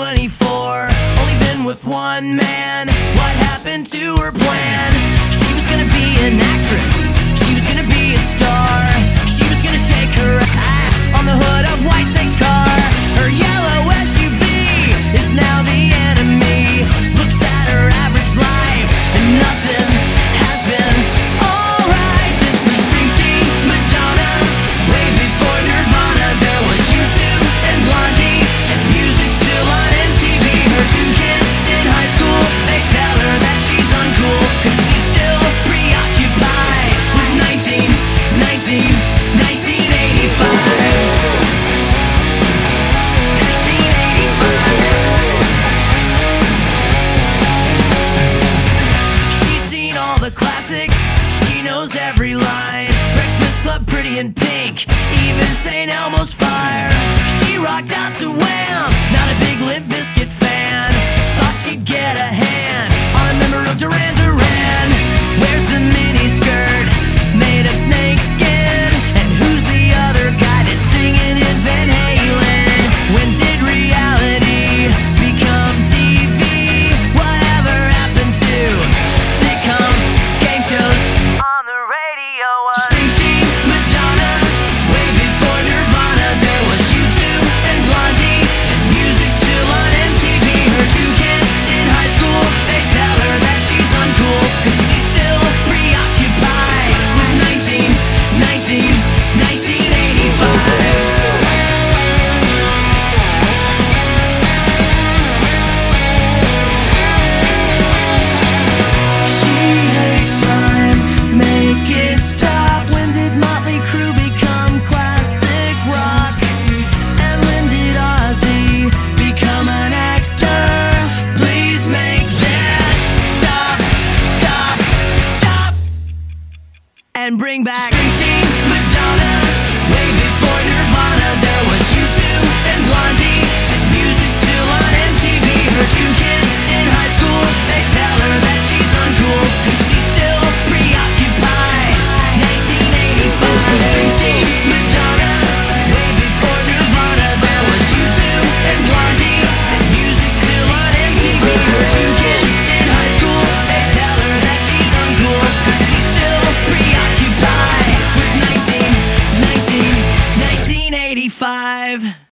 24, only been with one man. What happened to her plan? She was gonna be an actress, she was gonna be a star. She was gonna shake her ass on the hood of Whitesnake's car. Her yellow SUV is now the enemy. Looks at her average life and nothing has been alright. Since Bruce Springsteen, Madonna, way before Nirvana, there was U2 and Blondie, and music still on MTV. Her two kids in high school, they tell her that she's uncool, cause she's still preoccupied with 1985. Classics, she knows every line. Breakfast Club, Pretty in Pink, even St. Elmo's Fire. She rocked out to Wham, not a big Limp Bizkit fan. Thought she'd get a hand on a member of Duran Duran. Wears the mini skirt made of snake skin, and who's the other guy that's singing in Van Halen? When did reality become TV? Whatever happened to sitcoms, game shows on the radio? Springsteen, Madonna, way before Nirvana, there was U2 and Blondie, and music still on MTV. Her two kids in high school, they tell her that she's uncool, cause she's still preoccupied with 1985. And bring back Springsteen, Madonna, way before Nirvana, there was U2 and Blondie, and music still on MTV. Her two kids in high school, they tell her that she's uncool, cause she's still preoccupied. 1985. Springsteen, Madonna, way before Nirvana, there was U2 and Blondie, and music still on MTV. Her two kids in high school, they tell her that she's uncool, cause she's still preoccupied with 1985.